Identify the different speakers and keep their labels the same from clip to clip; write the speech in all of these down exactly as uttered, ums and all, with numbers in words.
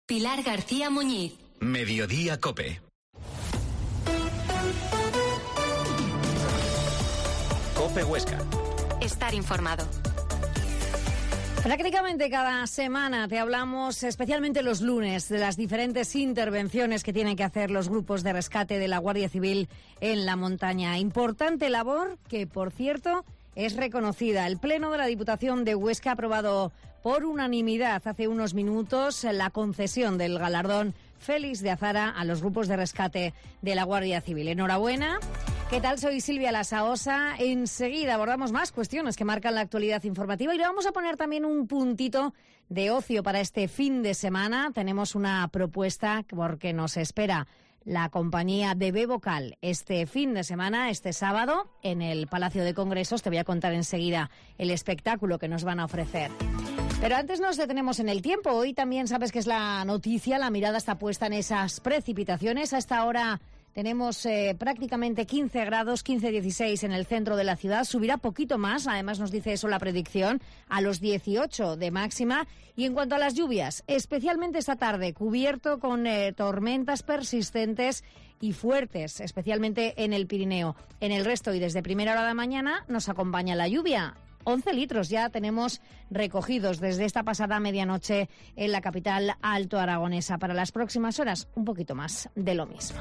Speaker 1: Pilar García Muñiz.
Speaker 2: Mediodía Cope. Cope Huesca.
Speaker 1: Estar informado.
Speaker 3: Prácticamente cada semana te hablamos, especialmente los lunes, de las diferentes intervenciones que tienen que hacer los grupos de rescate de la Guardia Civil en la montaña. Importante labor que, por cierto, es reconocida. El Pleno de la Diputación de Huesca ha aprobado por unanimidad hace unos minutos la concesión del galardón Félix de Azara a los grupos de rescate de la Guardia Civil. Enhorabuena. ¿Qué tal? Soy Silvia Lasaosa. Enseguida abordamos más cuestiones que marcan la actualidad informativa y le vamos a poner también un puntito de ocio para este fin de semana. Tenemos una propuesta porque nos espera la compañía de B-Vocal este fin de semana, este sábado, en el Palacio de Congresos. Te voy a contar enseguida el espectáculo que nos van a ofrecer. Pero antes nos detenemos en el tiempo. Hoy también sabes que es la noticia, la mirada está puesta en esas precipitaciones. A esta hora tenemos eh, prácticamente quince grados, quince dieciséis en el centro de la ciudad. Subirá poquito más, además nos dice eso la predicción, a los dieciocho de máxima. Y en cuanto a las lluvias, especialmente esta tarde, cubierto con eh, tormentas persistentes y fuertes, especialmente en el Pirineo. En el resto y desde primera hora de la mañana nos acompaña la lluvia. once litros ya tenemos recogidos desde esta pasada medianoche en la capital alto aragonesa. Para las próximas horas, un poquito más de lo mismo.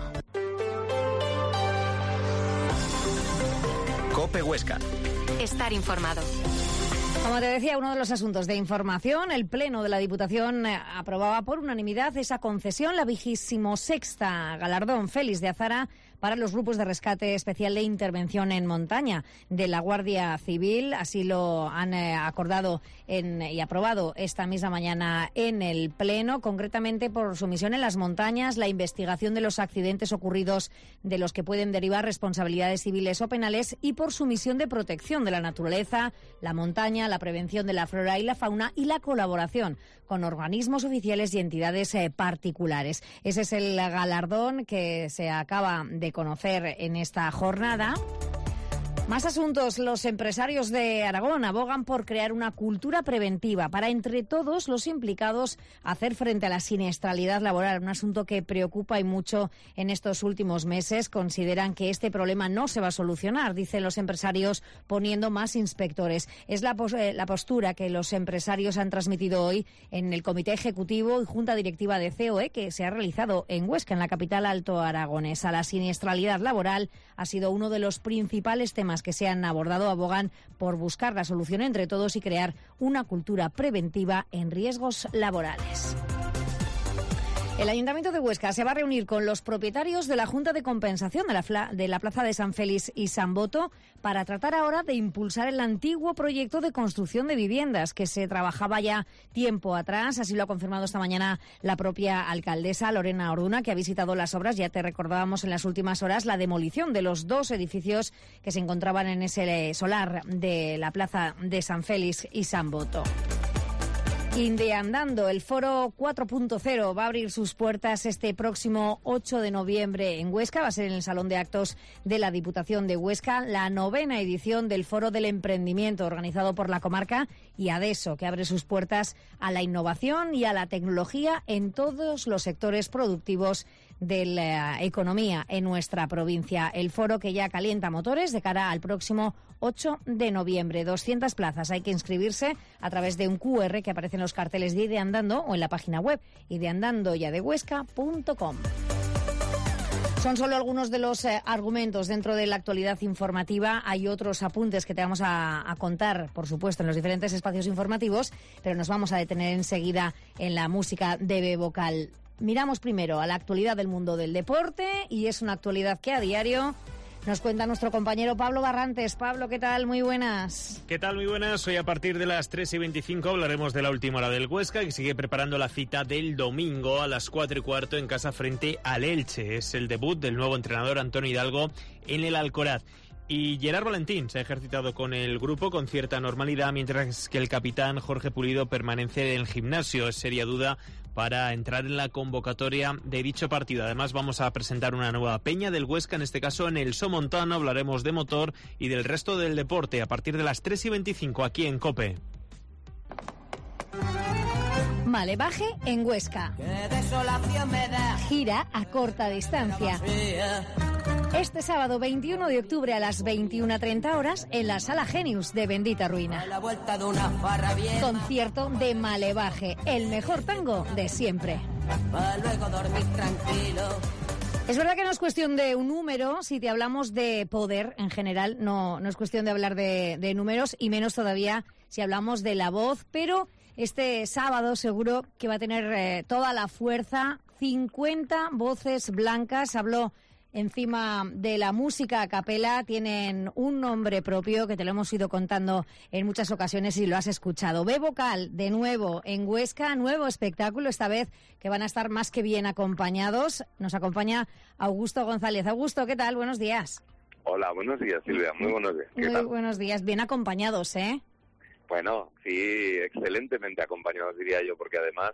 Speaker 2: Cope Huesca.
Speaker 1: Estar informado.
Speaker 3: Como te decía, uno de los asuntos de información, el Pleno de la Diputación eh, aprobaba por unanimidad esa concesión, la vigésimo sexta galardón Félix de Azara para los grupos de rescate especial de intervención en montaña de la Guardia Civil. Así lo han eh, acordado en, y aprobado esta misma mañana en el Pleno, concretamente por su misión en las montañas, la investigación de los accidentes ocurridos de los que pueden derivar responsabilidades civiles o penales y por su misión de protección de la naturaleza, la montaña, la prevención de la flora y la fauna y la colaboración con organismos oficiales y entidades eh, particulares. Ese es el galardón que se acaba de conocer en esta jornada. Más asuntos. Los empresarios de Aragón abogan por crear una cultura preventiva para, entre todos los implicados, hacer frente a la siniestralidad laboral, un asunto que preocupa y mucho en estos últimos meses. Consideran que este problema no se va a solucionar, dicen los empresarios, poniendo más inspectores. Es la, pos- eh, la postura que los empresarios han transmitido hoy en el Comité Ejecutivo y Junta Directiva de C O E, que se ha realizado en Huesca, en la capital alto aragonesa. La siniestralidad laboral ha sido uno de los principales temas que se han abordado. Abogan por buscar la solución entre todos y crear una cultura preventiva en riesgos laborales. El Ayuntamiento de Huesca se va a reunir con los propietarios de la Junta de Compensación de la, Fla- de la Plaza de San Félix y San Boto para tratar ahora de impulsar el antiguo proyecto de construcción de viviendas que se trabajaba ya tiempo atrás. Así lo ha confirmado esta mañana la propia alcaldesa Lorena Orduna, que ha visitado las obras. Ya te recordábamos en las últimas horas la demolición de los dos edificios que se encontraban en ese solar de la Plaza de San Félix y San Boto. Indeandando, el foro cuatro punto cero va a abrir sus puertas este próximo ocho de noviembre en Huesca. Va a ser en el Salón de Actos de la Diputación de Huesca, la novena edición del Foro del Emprendimiento organizado por la comarca y ADESO, que abre sus puertas a la innovación y a la tecnología en todos los sectores productivos de la economía en nuestra provincia. El foro que ya calienta motores de cara al próximo ocho de noviembre. doscientas plazas. Hay que inscribirse a través de un cu erre que aparece en los carteles de Ideandando o en la página web ideandandoyadehuesca punto com. Son solo algunos de los eh, argumentos dentro de la actualidad informativa. Hay otros apuntes que te vamos a, a contar, por supuesto, en los diferentes espacios informativos, pero nos vamos a detener enseguida en la música de B-Vocal. Miramos primero a la actualidad del mundo del deporte y es una actualidad que a diario nos cuenta nuestro compañero Pablo Barrantes. Pablo, ¿qué tal? Muy buenas.
Speaker 4: ¿Qué tal? Muy buenas. Hoy a partir de las tres y veinticinco hablaremos de la última hora del Huesca, que sigue preparando la cita del domingo a las cuatro y cuarto en casa frente al Elche. Es el debut del nuevo entrenador Antonio Hidalgo en el Alcoraz. Y Gerard Valentín se ha ejercitado con el grupo con cierta normalidad, mientras que el capitán Jorge Pulido permanece en el gimnasio. Es seria duda para entrar en la convocatoria de dicho partido. Además, vamos a presentar una nueva peña del Huesca, en este caso en el Somontano. Hablaremos de motor y del resto del deporte a partir de las tres y veinticinco aquí en COPE.
Speaker 3: Malevaje en Huesca. Gira a corta distancia. Este sábado veintiuno de octubre a las veintiuna treinta horas en la Sala Genius de Bendita Ruina. Concierto de Malevaje, el mejor tango de siempre. Es verdad que no es cuestión de un número, si te hablamos de poder en general, no, no es cuestión de hablar de, de números y menos todavía si hablamos de la voz, pero este sábado seguro que va a tener eh, toda la fuerza, cincuenta voces blancas, habló encima de la música a capela, tienen un nombre propio que te lo hemos ido contando en muchas ocasiones y lo has escuchado. B Vocal, de nuevo en Huesca, nuevo espectáculo, esta vez que van a estar más que bien acompañados. Nos acompaña Augusto González. Augusto, ¿qué tal? Buenos días.
Speaker 5: Hola, buenos días, Silvia. Muy buenos días. ¿Qué
Speaker 3: Muy
Speaker 5: tal?
Speaker 3: buenos días. Bien acompañados, ¿eh?
Speaker 5: Bueno, sí, excelentemente acompañados, diría yo, porque además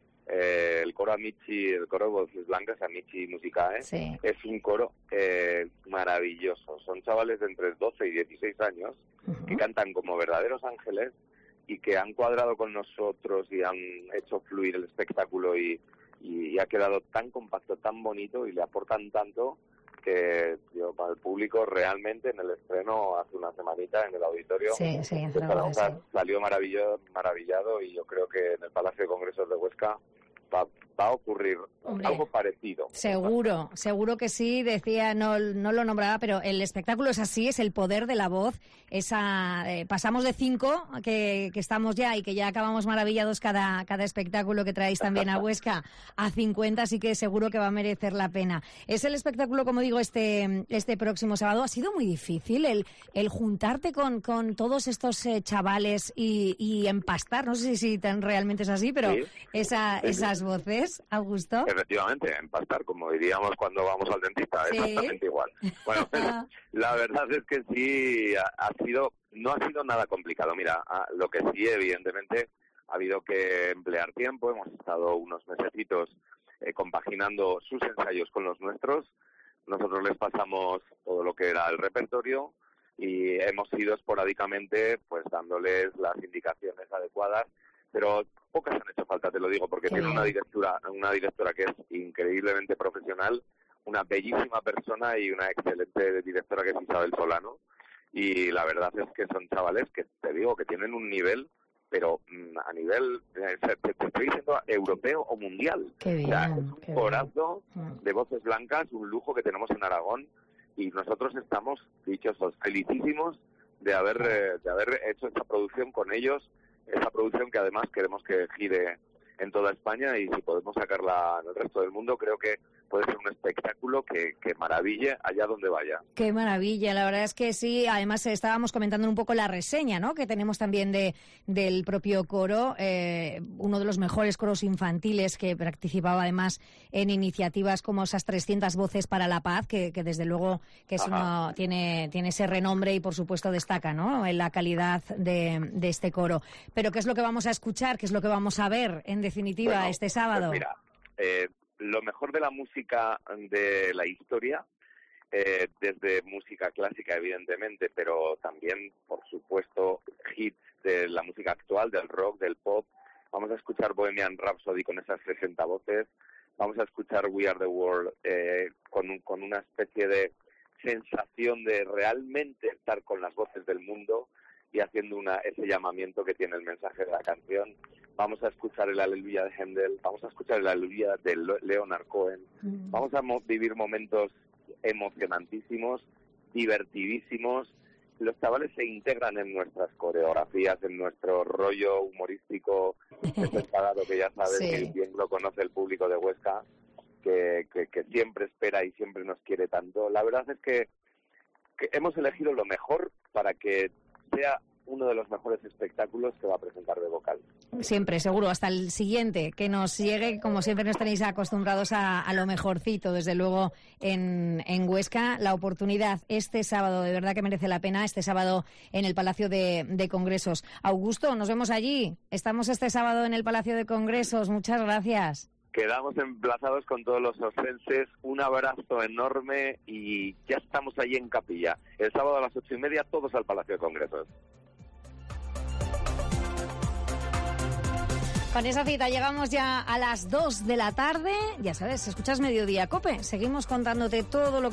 Speaker 5: Eh, el coro Amici, el coro de Voces Blancas, Amici Musicae,
Speaker 3: sí.
Speaker 5: es un coro eh, maravilloso. Son chavales de entre doce y dieciséis años uh-huh. que cantan como verdaderos ángeles y que han cuadrado con nosotros y han hecho fluir el espectáculo y, y, y ha quedado tan compacto, tan bonito y le aportan tanto que yo, para el público realmente en el estreno hace una semanita en el auditorio
Speaker 3: sí, sí,
Speaker 5: pues,
Speaker 3: sí.
Speaker 5: salió maravillado, maravillado y yo creo que en el Palacio de Congresos de Huesca va, va a ocurrir Hombre, algo parecido.
Speaker 3: Seguro, seguro que sí. Decía, no, no lo nombraba, pero el espectáculo es así, es el poder de la voz. Esa eh, pasamos de cinco, que, que estamos ya y que ya acabamos maravillados cada, cada espectáculo que traéis también a Huesca, a cincuenta, así que seguro que va a merecer la pena. Es el espectáculo, como digo, este este próximo sábado. Ha sido muy difícil el, el juntarte con, con todos estos eh, chavales y, y empastar, no sé si, si tan realmente es así, pero
Speaker 5: sí,
Speaker 3: esa,
Speaker 5: sí,
Speaker 3: esas
Speaker 5: sí.
Speaker 3: voces, Augusto.
Speaker 5: Efectivamente, empastar, como diríamos cuando vamos al dentista,
Speaker 3: ¿Sí?
Speaker 5: Exactamente igual. Bueno, la verdad es que sí, ha, ha sido, no ha sido nada complicado. Mira, a, lo que sí, evidentemente, ha habido que emplear tiempo. Hemos estado unos mesecitos eh, compaginando sus ensayos con los nuestros. Nosotros les pasamos todo lo que era el repertorio y hemos ido esporádicamente pues dándoles las indicaciones adecuadas, pero pocas han hecho falta, te lo digo, porque Qué tiene bien. una directora, una directora que es increíblemente profesional, una bellísima persona y una excelente directora que es Isabel Solano. Y la verdad es que son chavales que, te digo, que tienen un nivel, pero mmm, a nivel, eh, te, te estoy diciendo, europeo o mundial.
Speaker 3: Qué bien,
Speaker 5: o sea, es un corazo
Speaker 3: bien.
Speaker 5: de voces blancas, un lujo que tenemos en Aragón, y nosotros estamos dichosos, felicísimos de haber, eh, de haber hecho esta producción con ellos, esa producción que además queremos que gire en toda España y si podemos sacarla en el resto del mundo, creo que puede ser un espectáculo que, que maraville allá donde vaya.
Speaker 3: Qué maravilla, la verdad es que sí. Además estábamos comentando un poco la reseña, ¿no?, que tenemos también de del propio coro, eh, uno de los mejores coros infantiles que participaba además en iniciativas como esas trescientas voces para la paz, que, que desde luego que es uno, tiene tiene ese renombre y por supuesto destaca, ¿no?, en la calidad de, de este coro. Pero ¿qué es lo que vamos a escuchar? ¿Qué es lo que vamos a ver en definitiva
Speaker 5: bueno,
Speaker 3: este sábado?
Speaker 5: Pues mira, eh, lo mejor de la música de la historia, eh, desde música clásica evidentemente, pero también, por supuesto, hits de la música actual, del rock, del pop. Vamos a escuchar Bohemian Rhapsody con esas sesenta voces, vamos a escuchar We Are the World eh, con, un, con una especie de sensación de realmente estar con las voces del mundo y haciendo una, ese llamamiento que tiene el mensaje de la canción. Vamos a escuchar el Aleluya de Händel, vamos a escuchar el Aleluya de Leonard Cohen, mm. vamos a mo- vivir momentos emocionantísimos, divertidísimos. Los chavales se integran en nuestras coreografías, en nuestro rollo humorístico desesperado que ya sabes sí. que bien lo conoce el público de Huesca, que, que, que siempre espera y siempre nos quiere tanto. La verdad es que, que hemos elegido lo mejor para que sea uno de los mejores espectáculos que va a presentar B Vocal.
Speaker 3: Siempre, seguro, hasta el siguiente, que nos llegue, como siempre nos tenéis acostumbrados a, a lo mejorcito, desde luego, en, en Huesca. La oportunidad este sábado, de verdad que merece la pena, este sábado en el Palacio de, de Congresos. Augusto, nos vemos allí. Estamos este sábado en el Palacio de Congresos. Muchas gracias.
Speaker 5: Quedamos emplazados con todos los oscenses. Un abrazo enorme y ya estamos allí en Capilla. El sábado a las ocho y media, todos al Palacio de Congresos.
Speaker 3: Con esa cita llegamos ya a las dos de la tarde. Ya sabes, escuchas Mediodía Cope. Seguimos contándote todo lo que